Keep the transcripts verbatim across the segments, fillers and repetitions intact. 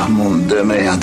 monde de merde.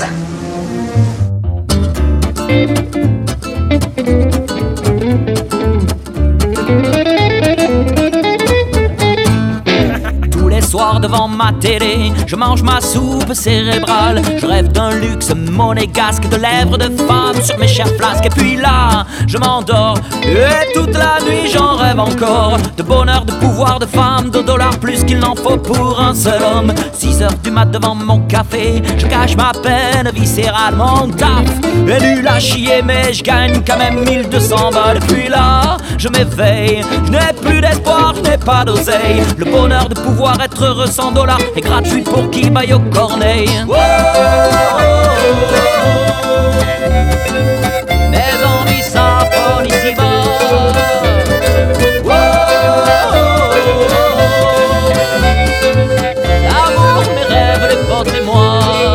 Tous les soirs devant ma télé, je mange ma soupe cérébrale. Je rêve d'un luxe monégasque, de lèvres de femme sur mes chères flasques. Et puis là, je m'endors, et toute la nuit j'en rêve encore. De bonheur, de pouvoir, de femme, de dollars plus qu'il n'en faut pour un seul homme. Six heures du mat devant mon café, je cache ma peine viscérale, mon taf est nul à chier, mais je gagne quand même mille deux cents balles. Et puis là, je m'éveille, je n'ai plus d'espoir, je n'ai pas d'oseille. Le bonheur de pouvoir être heureux sans dollars est gratuit pour qui baille au corneille. Wow, mes envies s'affolent ici-bas. Wow, l'amour, mes rêves, les potes et moi.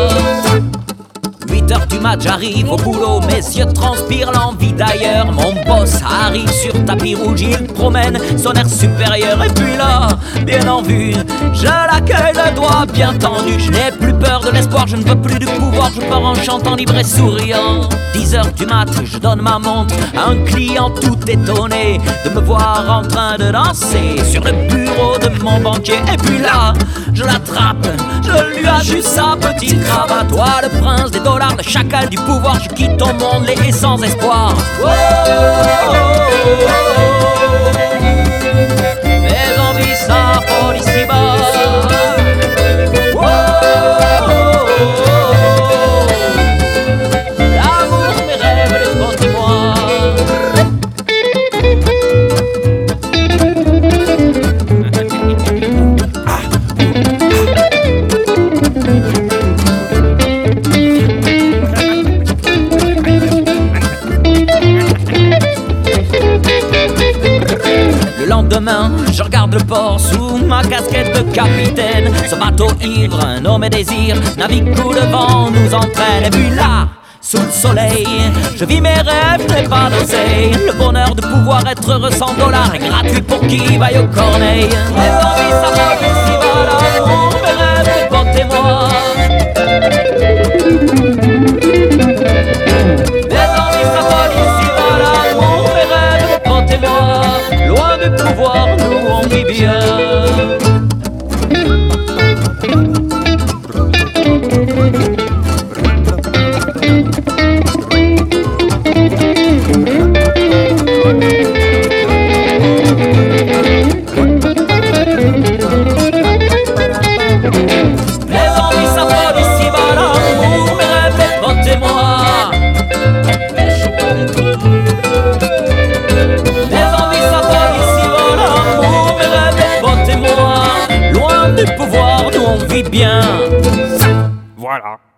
huit heures du mat, j'arrive au boulot, mes yeux transpirent l'envie d'ailleurs. Mon boss arrive sur tapis rouge, il promène son air supérieur. Et puis là, bien en vue, je l'accueille le doigt bien tendu. Je n'ai plus peur de l'espoir, je ne veux plus du pouvoir. Je pars en chantant libre et souriant. Dix heures du mat, je donne ma montre à un client tout étonné de me voir en train de danser sur le bureau de mon banquier. Et puis là, je l'attrape, je lui ajuste sa petite cravate. Toi le prince des dollars, le chacal du pouvoir, je quitte ton monde laid et sans espoir. Oh, oh, oh, oh. Mes envies s'affolent ici-bas. Oh, oh, oh. L'amour, mes rêves, les potes et moi. Le lendemain, je regarde le port sous ma casquette de capitaine. Ce bateau ivre, un homme et désir, navigue où le vent nous entraîne. Et puis là, sous le soleil, je vis mes rêves, je n'ai pas d'oseille. Le bonheur de pouvoir être heureux sans dollars est gratuit pour qui vaille au corneille. Les envies s'affolent ici-bas, l'amour, mes rêves, les potes et moi. Les envies s'affolent ici-bas, l'amour, mes rêves, les potes et moi. Loin du pouvoir, nous on vit bien. Les envies s'affolent ici-bas, l'amour, mes rêves, les potes et moi. Les envies s'affolent ici-bas, l'amour, mes rêves, les potes et moi. Loin du pouvoir, nous on vit bien. Voilà.